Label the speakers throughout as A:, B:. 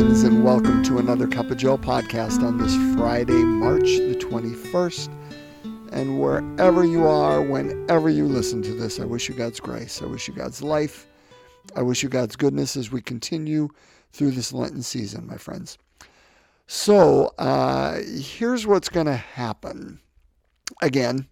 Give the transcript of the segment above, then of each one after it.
A: friends, and welcome to another Cup of Joe podcast on this Friday, March the 21st. And wherever you are, whenever you listen to this, I wish you God's grace. I wish you God's life. I wish you God's goodness as we continue through this Lenten season, my friends. So, here's what's going to happen. Again,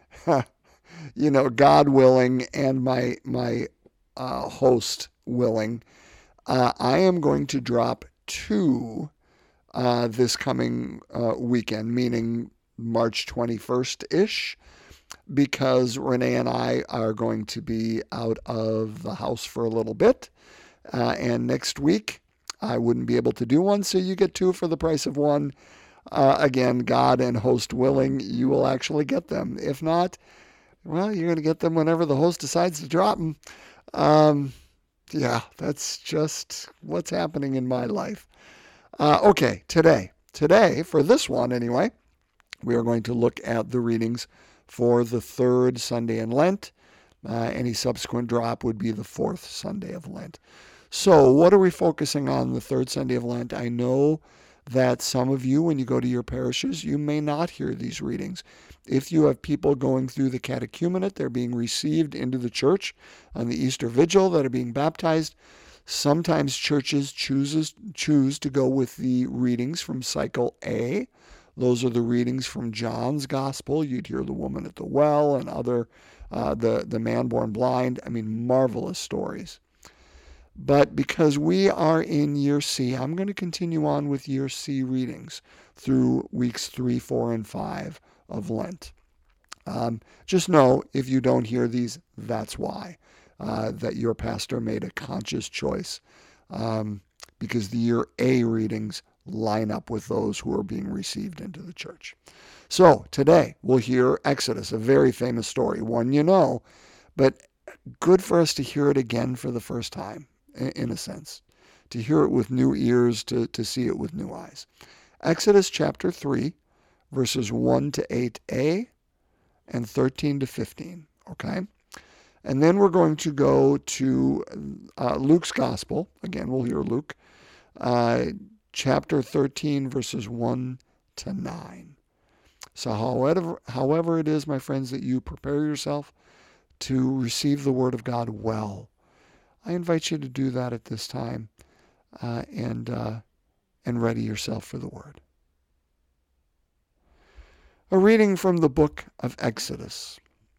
A: God willing and my host willing, I am going to drop two this coming weekend, meaning March 21st-ish, because Renee and I are going to be out of the house for a little bit. And next week, I wouldn't be able to do one, so you get two for the price of one. Again, God and host willing, you will actually get them. If not, well, you're going to get them whenever the host decides to drop them. Yeah, that's just what's happening in my life. Okay, today, for this one anyway, we are going to look at the readings for the third Sunday in Lent. Any subsequent drop would be the fourth Sunday of Lent. So what are we focusing on the third Sunday of Lent? I know that some of you, when you go to your parishes, you may not hear these readings. If you have people going through the catechumenate, they're being received into the church on the Easter Vigil, that are being baptized. Sometimes churches choose to go with the readings from Cycle A. Those are the readings from John's Gospel. You'd hear the woman at the well and other, the man born blind. I mean, marvelous stories. But because we are in Year C, I'm going to continue on with Year C readings through weeks 3, 4, and 5 of Lent. Just know, if you don't hear these, that's why. That your pastor made a conscious choice, because the Year A readings line up with those who are being received into the church. So today we'll hear Exodus, a very famous story, one you know, but good for us to hear it again for the first time, in a sense, to hear it with new ears, to see it with new eyes. Exodus chapter 3, verses 1 to 8a and 13 to 15, okay? And then we're going to go to Luke's Gospel. Again, we'll hear Luke, chapter 13, verses 1 to 9. So however it is, my friends, that you prepare yourself to receive the Word of God well, I invite you to do that at this time, and ready yourself for the Word. A reading from the book of Exodus.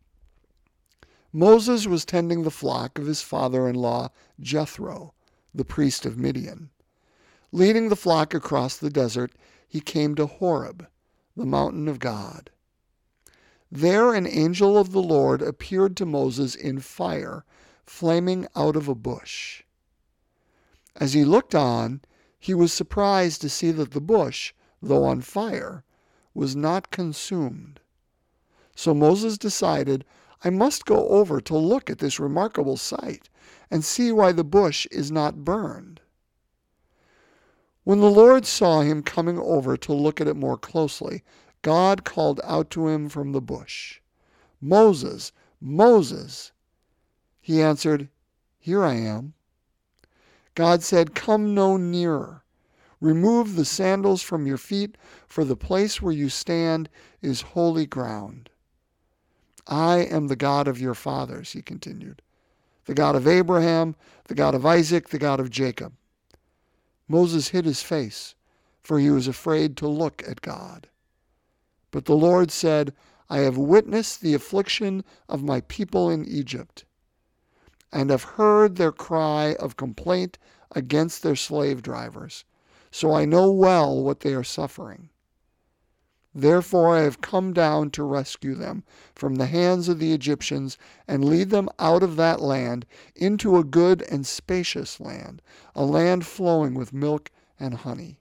A: Moses was tending the flock of his father-in-law Jethro, the priest of Midian. Leading the flock across the desert, he came to Horeb, the mountain of God. There an angel of the Lord appeared to Moses in fire, flaming out of a bush. As he looked on, he was surprised to see that the bush, though on fire, was not consumed. So Moses decided, I must go over to look at this remarkable sight and see why the bush is not burned. When the Lord saw him coming over to look at it more closely, God called out to him from the bush, Moses, Moses. He answered, Here I am. God said, Come no nearer. Remove the sandals from your feet, for the place where you stand is holy ground. I am the God of your fathers, he continued, the God of Abraham, the God of Isaac, the God of Jacob. Moses hid his face, for he was afraid to look at God. But the Lord said, I have witnessed the affliction of my people in Egypt, and have heard their cry of complaint against their slave drivers, so I know well what they are suffering. Therefore I have come down to rescue them from the hands of the Egyptians and lead them out of that land into a good and spacious land, a land flowing with milk and honey.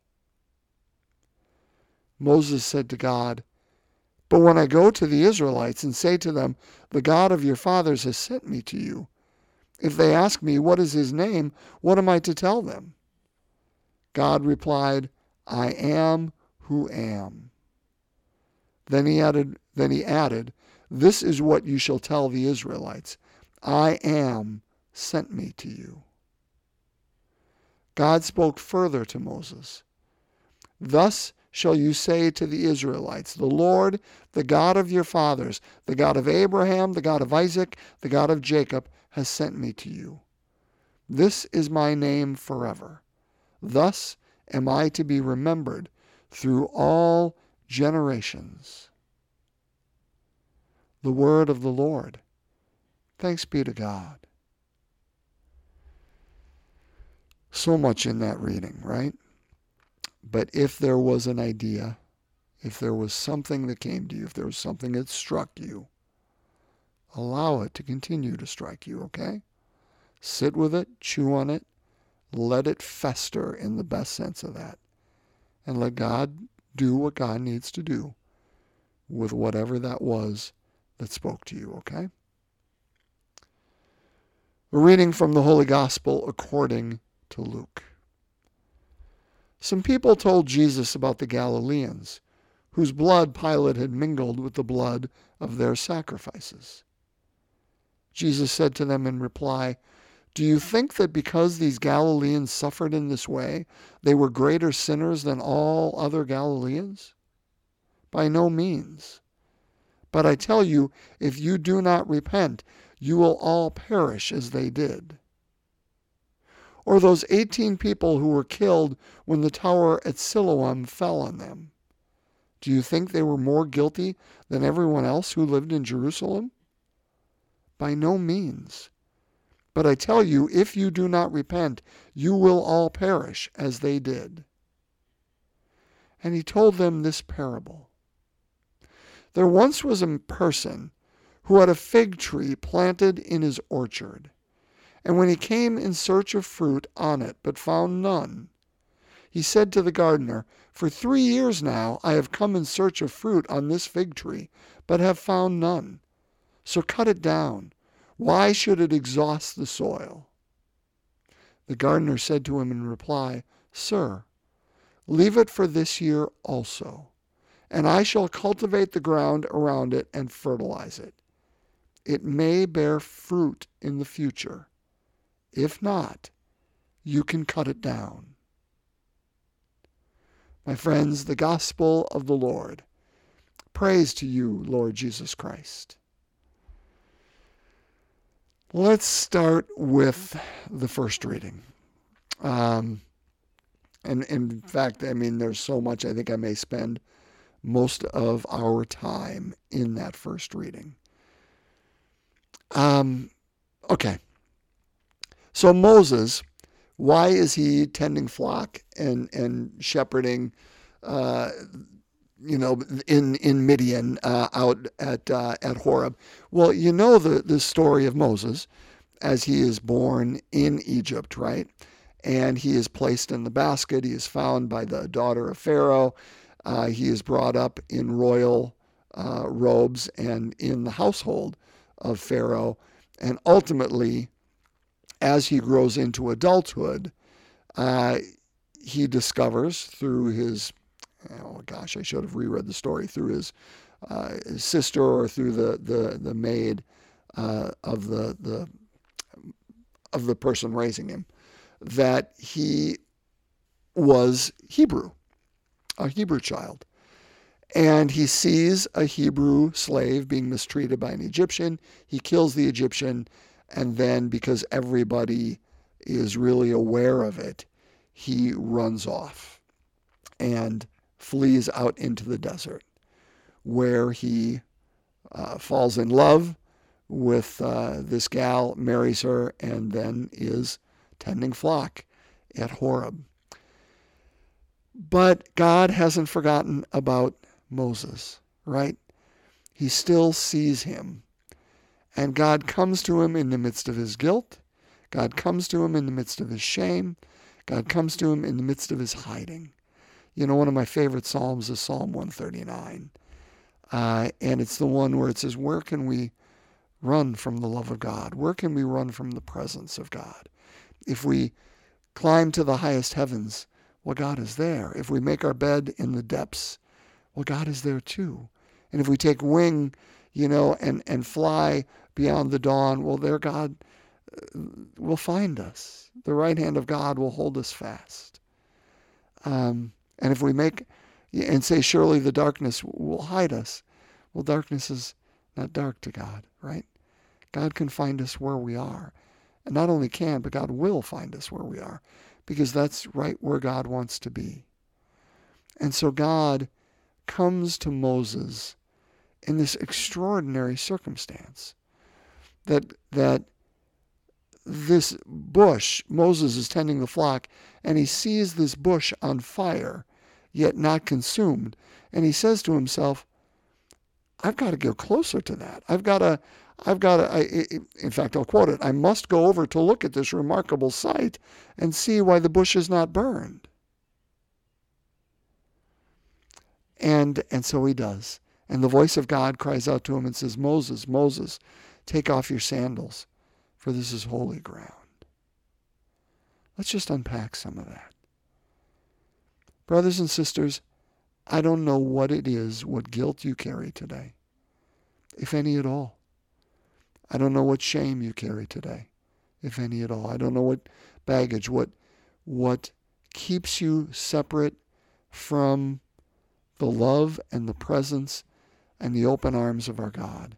A: Moses said to God, But when I go to the Israelites and say to them, The God of your fathers has sent me to you, if they ask me, What is his name? What am I to tell them? God replied, I am who am. Then he added, This is what you shall tell the Israelites. I am sent me to you. God spoke further to Moses. Thus shall you say to the Israelites, the Lord, the God of your fathers, the God of Abraham, the God of Isaac, the God of Jacob, has sent me to you. This is my name forever. Thus am I to be remembered through all generations. The word of the Lord. Thanks be to God. So much in that reading, right? But if there was an idea, if there was something that came to you, if there was something that struck you, allow it to continue to strike you, okay? Sit with it, chew on it, let it fester in the best sense of that, and let God do what God needs to do with whatever that was that spoke to you, okay? We're reading from the Holy Gospel according to Luke. Some people told Jesus about the Galileans, whose blood Pilate had mingled with the blood of their sacrifices. Jesus said to them in reply, "Do you think that because these Galileans suffered in this way, they were greater sinners than all other Galileans? By no means. But I tell you, if you do not repent, you will all perish as they did. Or those 18 people who were killed when the tower at Siloam fell on them. Do you think they were more guilty than everyone else who lived in Jerusalem? By no means. But I tell you, if you do not repent, you will all perish as they did." And he told them this parable. There once was a person who had a fig tree planted in his orchard. And when he came in search of fruit on it, but found none, he said to the gardener, "For 3 years now I have come in search of fruit on this fig tree, but have found none. So cut it down. Why should it exhaust the soil?" The gardener said to him in reply, "Sir, leave it for this year also, and I shall cultivate the ground around it and fertilize it. It may bear fruit in the future. If not, you can cut it down." My friends, the gospel of the Lord. Praise to you, Lord Jesus Christ. Let's start with the first reading. And in fact, I mean, there's so much, I think I may spend most of our time in that first reading. Okay. So Moses, why is he tending flock and shepherding, in Midian out at Horeb? Well, you know the story of Moses as he is born in Egypt, right? And he is placed in the basket. He is found by the daughter of Pharaoh. He is brought up in royal robes and in the household of Pharaoh. And ultimately, as he grows into adulthood, he discovers through his, I should have reread the story, through his sister or through the maid of the person raising him, that he was Hebrew, a Hebrew child. And he sees a Hebrew slave being mistreated by an Egyptian. He kills the Egyptian. And then, because everybody is really aware of it, he runs off and flees out into the desert, where he falls in love with this gal, marries her, and then is tending flock at Horeb. But God hasn't forgotten about Moses, right? He still sees him. And God comes to him in the midst of his guilt. God comes to him in the midst of his shame. God comes to him in the midst of his hiding. You know, one of my favorite Psalms is Psalm 139. And it's the one where it says, where can we run from the love of God? Where can we run from the presence of God? If we climb to the highest heavens, well, God is there. If we make our bed in the depths, well, God is there too. And if we take wing, and fly beyond the dawn, well, there God will find us. The right hand of God will hold us fast. And if we make and say, surely the darkness will hide us, well, darkness is not dark to God, right? God can find us where we are. And not only can, but God will find us where we are, because that's right where God wants to be. And so God comes to Moses in this extraordinary circumstance that this bush, Moses is tending the flock, and he sees this bush on fire, yet not consumed. And he says to himself, I've got to go closer to that. In fact, I'll quote it, I must go over to look at this remarkable sight and see why the bush is not burned. And so he does. And the voice of God cries out to him and says, Moses, Moses, take off your sandals, for this is holy ground. Let's just unpack some of that. Brothers and sisters, I don't know what it is, what guilt you carry today, if any at all. I don't know what shame you carry today, if any at all. I don't know what baggage, what keeps you separate from the love and the presence and the open arms of our God.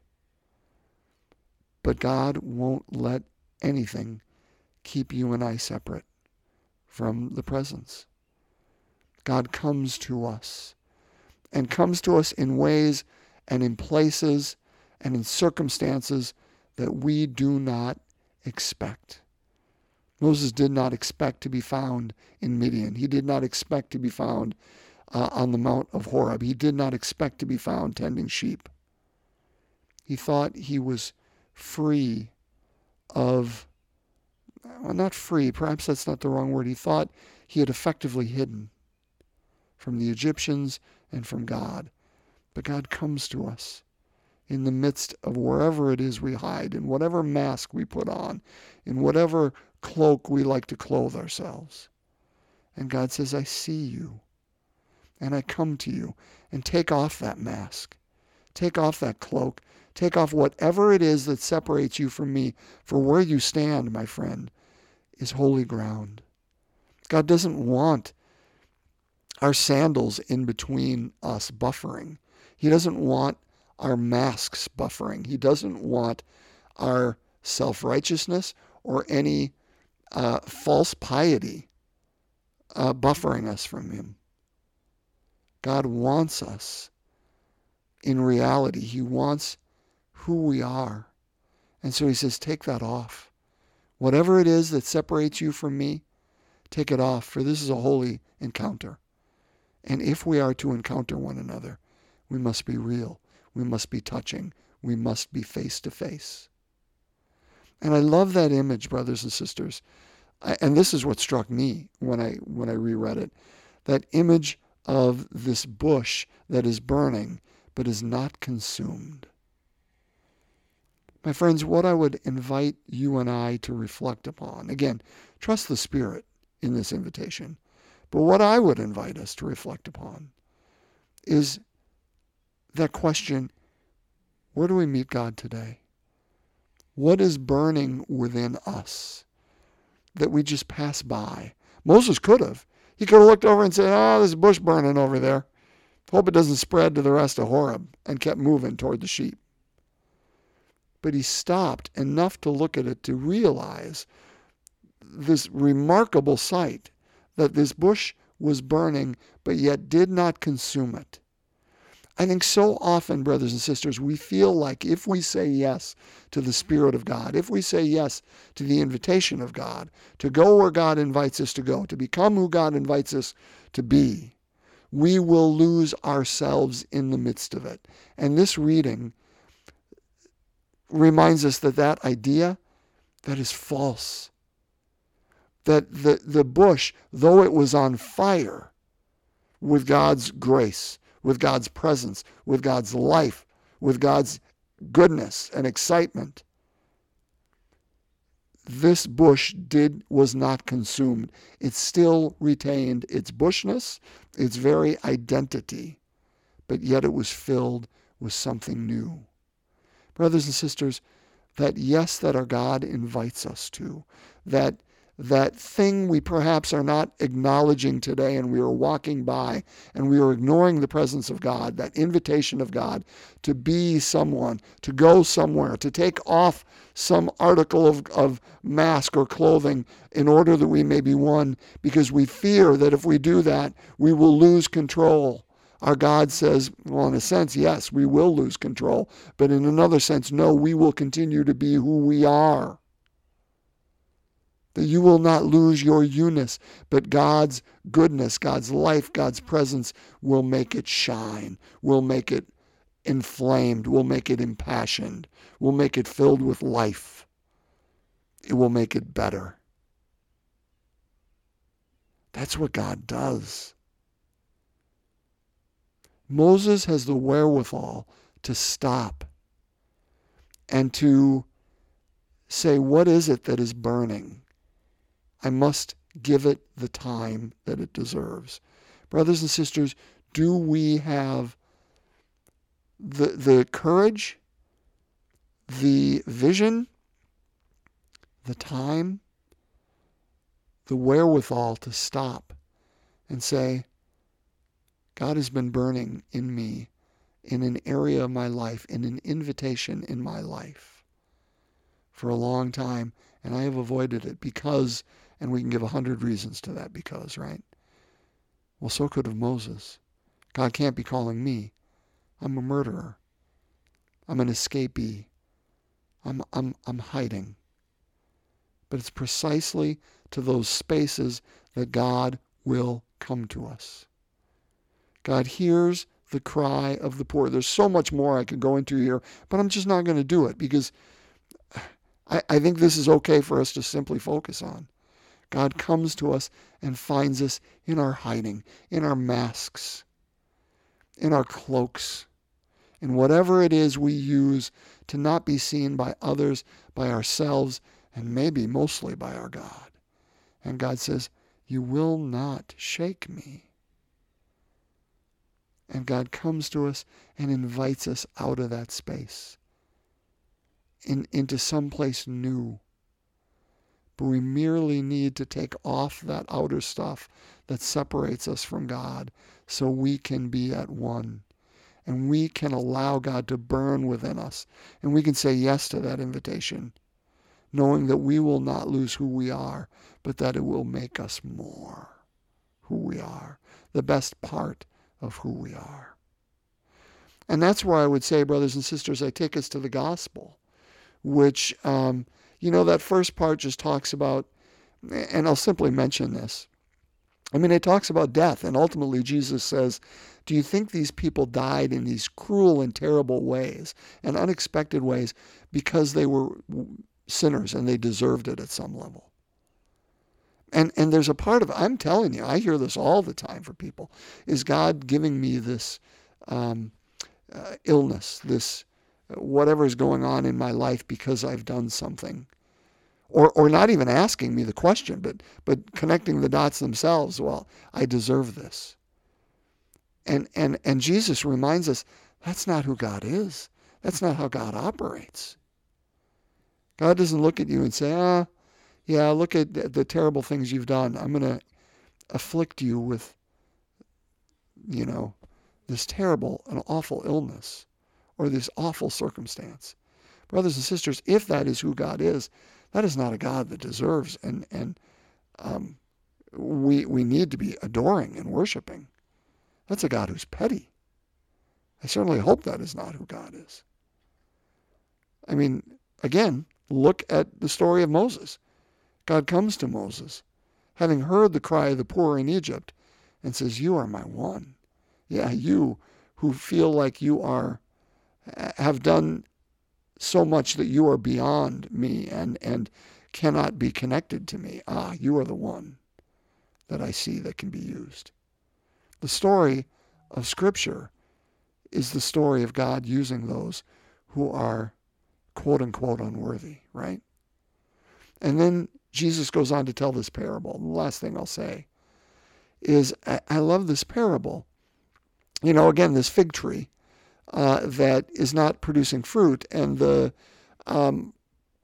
A: But God won't let anything keep you and I separate from the presence. God comes to us, and comes to us in ways and in places and in circumstances that we do not expect. Moses did not expect to be found in Midian. He did not expect to be found on the Mount of Horeb. He did not expect to be found tending sheep. He thought he was free of, well, not free, perhaps that's not the wrong word. He thought he had effectively hidden from the Egyptians and from God. But God comes to us in the midst of wherever it is we hide, in whatever mask we put on, in whatever cloak we like to clothe ourselves. And God says, I see you, and I come to you, and take off that mask. Take off that cloak. Take off whatever it is that separates you from me, for where you stand, my friend, is holy ground. God doesn't want our sandals in between us buffering. He doesn't want our masks buffering. He doesn't want our self-righteousness or any false piety buffering us from him. God wants us in reality. He wants who we are. And so he says, take that off. Whatever it is that separates you from me, take it off, for this is a holy encounter. And if we are to encounter one another, we must be real. We must be touching. We must be face to face. And I love that image, brothers and sisters. And this is what struck me when I reread it. That image of this bush that is burning but is not consumed. My friends, what I would invite you and I to reflect upon, again, trust the Spirit in this invitation, but what I would invite us to reflect upon is that question, where do we meet God today? What is burning within us that we just pass by? Moses could have. He could have looked over and said, there's a bush burning over there. Hope it doesn't spread to the rest of Horeb, and kept moving toward the sheep. But he stopped enough to look at it to realize this remarkable sight, that this bush was burning, but yet did not consume it. I think so often, brothers and sisters, we feel like if we say yes to the Spirit of God, if we say yes to the invitation of God, to go where God invites us to go, to become who God invites us to be, we will lose ourselves in the midst of it. And this reading reminds us that that idea, that is false. That the bush, though it was on fire with God's grace, with God's presence, with God's life, with God's goodness and excitement, this bush was not consumed. It still retained its bushness, its very identity, but yet it was filled with something new. Brothers and sisters, that yes, that our God invites us to, that thing we perhaps are not acknowledging today and we are walking by and we are ignoring the presence of God, that invitation of God to be someone, to go somewhere, to take off some article of mask or clothing in order that we may be one, because we fear that if we do that, we will lose control. Our God says, well, in a sense, yes, we will lose control, but in another sense, no, we will continue to be who we are. That you will not lose your you-ness, but God's goodness, God's life, God's presence will make it shine, will make it inflamed, will make it impassioned, will make it filled with life. It will make it better. That's what God does. Moses has the wherewithal to stop and to say, what is it that is burning? I must give it the time that it deserves. Brothers and sisters, do we have the courage, the vision, the time, the wherewithal to stop and say, God has been burning in me in an area of my life, in an invitation in my life for a long time, and I have avoided it because, and we can give 100 reasons to that because, right? Well, so could have Moses. God can't be calling me. I'm a murderer. I'm an escapee. I'm hiding. But it's precisely to those spaces that God will come to us. God hears the cry of the poor. There's so much more I could go into here, but I'm just not going to do it because I think this is okay for us to simply focus on. God comes to us and finds us in our hiding, in our masks, in our cloaks, in whatever it is we use to not be seen by others, by ourselves, and maybe mostly by our God. And God says, you will not shake me. And God comes to us and invites us out of that space into some place new. But we merely need to take off that outer stuff that separates us from God so we can be at one. And we can allow God to burn within us. And we can say yes to that invitation, knowing that we will not lose who we are, but that it will make us more who we are, the best part of who we are. And that's where I would say, brothers and sisters, I take us to the gospel, which, that first part just talks about, and I'll simply mention this. I mean, it talks about death, and ultimately Jesus says, do you think these people died in these cruel and terrible ways and unexpected ways because they were sinners and they deserved it at some level? And there's a part of, I'm telling you, I hear this all the time for people, is God giving me this illness, this whatever is going on in my life because I've done something? Or not even asking me the question, but connecting the dots themselves. Well, I deserve this. And Jesus reminds us, that's not who God is. That's not how God operates. God doesn't look at you and say, yeah, look at the terrible things you've done. I'm going to afflict you with, this terrible and awful illness or this awful circumstance. Brothers and sisters, if that is who God is, that is not a God that deserves and we need to be adoring and worshiping. That's a God who's petty. I certainly hope that is not who God is. I mean, again, look at the story of Moses. God comes to Moses, having heard the cry of the poor in Egypt, and says, you are my one. Yeah, you who feel like you have done so much that you are beyond me and cannot be connected to me. You are the one that I see that can be used. The story of Scripture is the story of God using those who are quote-unquote unworthy, right? And then Jesus goes on to tell this parable. The last thing I'll say is I love this parable. Again, this fig tree that is not producing fruit, and the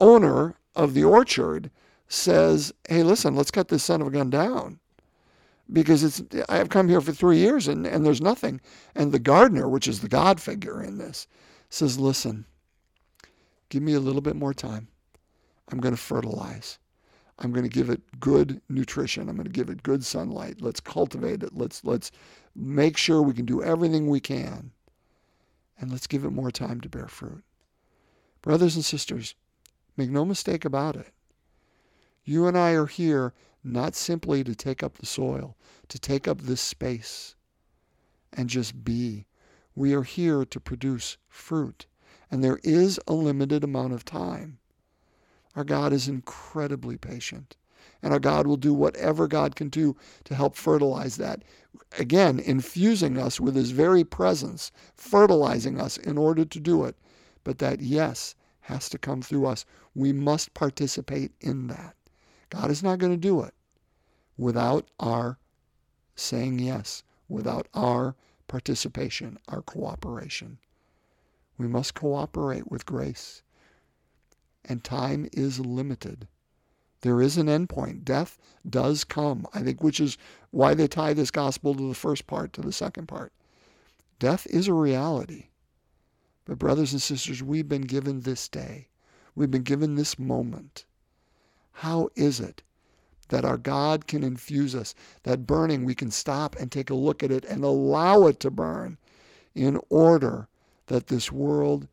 A: owner of the orchard says, hey, listen, let's cut this son of a gun down because I've come here for 3 years and there's nothing. And the gardener, which is the God figure in this, says, listen, give me a little bit more time. I'm going to fertilize. I'm going to give it good nutrition. I'm going to give it good sunlight. Let's cultivate it. Let's make sure we can do everything we can. And let's give it more time to bear fruit. Brothers and sisters, make no mistake about it. You and I are here not simply to take up the soil, to take up this space and just be. We are here to produce fruit. And there is a limited amount of time. Our God is incredibly patient. And our God will do whatever God can do to help fertilize that. Again, infusing us with his very presence, fertilizing us in order to do it. But that, yes, has to come through us. We must participate in that. God is not going to do it without our saying yes, without our participation, our cooperation. We must cooperate with grace. And time is limited. There is an end point. Death does come, I think, which is why they tie this gospel to the first part, to the second part. Death is a reality. But brothers and sisters, we've been given this day. We've been given this moment. How is it that our God can infuse us, that burning, we can stop and take a look at it and allow it to burn in order that this world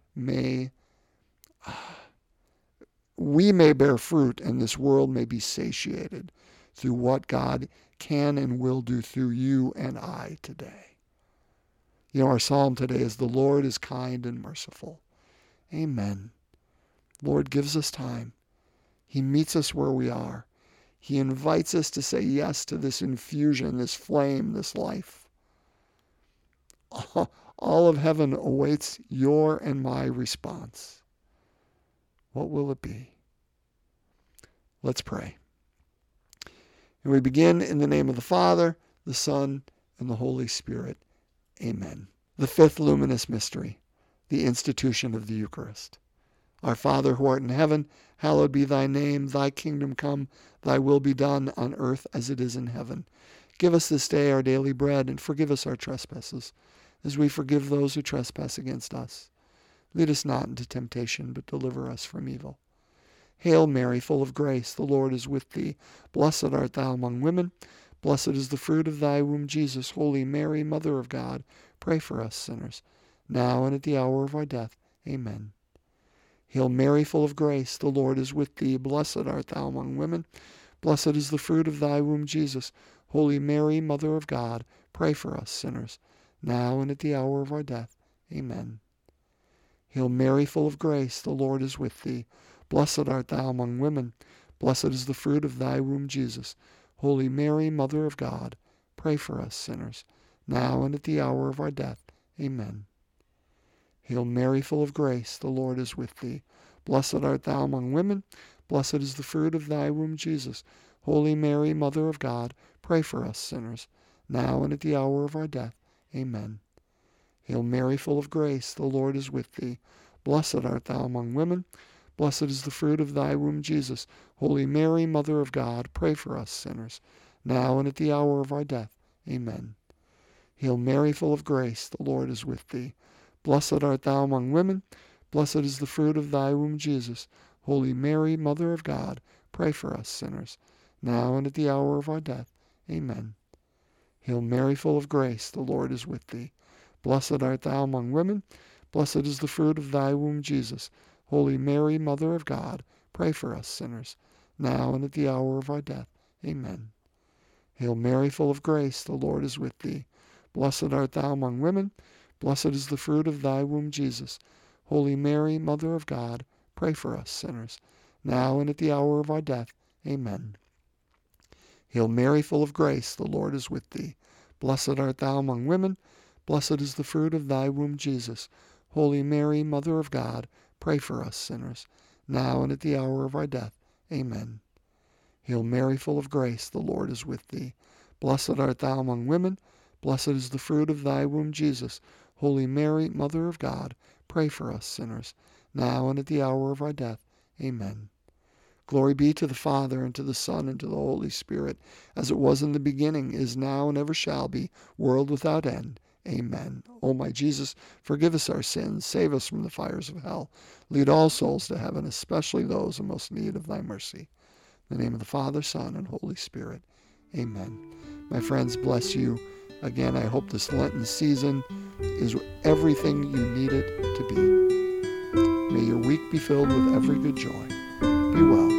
A: we may bear fruit and this world may be satiated through what God can and will do through you and I today. You know, our psalm today is, the Lord is kind and merciful. Amen. Lord gives us time. He meets us where we are. He invites us to say yes to this infusion, this flame, this life. All of heaven awaits your and my response. What will it be? Let's pray. And we begin in the name of the Father, the Son, and the Holy Spirit. Amen. The fifth luminous mystery, the institution of the Eucharist. Our Father who art in heaven, hallowed be thy name. Thy kingdom come, thy will be done on earth as it is in heaven. Give us this day our daily bread, and forgive us our trespasses, as we forgive those who trespass against us. Lead us not into temptation, but deliver us from evil. Hail Mary, full of grace, the Lord is with thee. Blessed art thou among women. Blessed is the fruit of thy womb, Jesus. Holy Mary, Mother of God, pray for us sinners, now and at the hour of our death. Amen. Hail Mary, full of grace, the Lord is with thee. Blessed art thou among women. Blessed is the fruit of thy womb, Jesus. Holy Mary, Mother of God, pray for us sinners, now and at the hour of our death. Amen. Hail Mary, full of grace, the Lord is with thee. Blessed art thou among women. Blessed is the fruit of thy womb, Jesus. Holy Mary, Mother of God, pray for us sinners, now and at the hour of our death. Amen. Hail Mary, full of grace, the Lord is with thee. Blessed art thou among women. Blessed is the fruit of thy womb, Jesus. Holy Mary, Mother of God, pray for us sinners, now and at the hour of our death. Amen. Hail Mary, full of grace, the Lord is with thee. Blessed art thou among women. Blessed is the fruit of thy womb, Jesus. Holy Mary, Mother of God, pray for us sinners, now and at the hour of our death. Amen. Hail Mary, full of grace, the Lord is with thee. Blessed art thou among women. Blessed is the fruit of thy womb, Jesus. Holy Mary, Mother of God, pray for us sinners, now and at the hour of our death. Amen. Hail Mary, full of grace, the Lord is with thee. Blessed art thou among women. Blessed is the fruit of thy womb, Jesus. Holy Mary, Mother of God, pray for us sinners, now and at the hour of our death. Amen. Hail Mary, full of grace, the Lord is with thee. Blessed art thou among women. Blessed is the fruit of thy womb, Jesus. Holy Mary, Mother of God, pray for us sinners, now and at the hour of our death. Amen. Hail Mary, full of grace, the Lord is with thee. Blessed art thou among women. Blessed is the fruit of thy womb, Jesus. Holy Mary, Mother of God, pray for us sinners, now and at the hour of our death. Amen. Hail Mary, full of grace, the Lord is with thee. Blessed art thou among women. Blessed is the fruit of thy womb, Jesus. Holy Mary, Mother of God, pray for us sinners, now and at the hour of our death. Amen. Glory be to the Father, and to the Son, and to the Holy Spirit, as it was in the beginning, is now, and ever shall be, world without end. Amen. O my Jesus, forgive us our sins, save us from the fires of hell, lead all souls to heaven, especially those in most need of thy mercy. In the name of the Father, Son, and Holy Spirit. Amen. My friends, bless you. Again, I hope this Lenten season is everything you need it to be. May your week be filled with every good joy. Be well.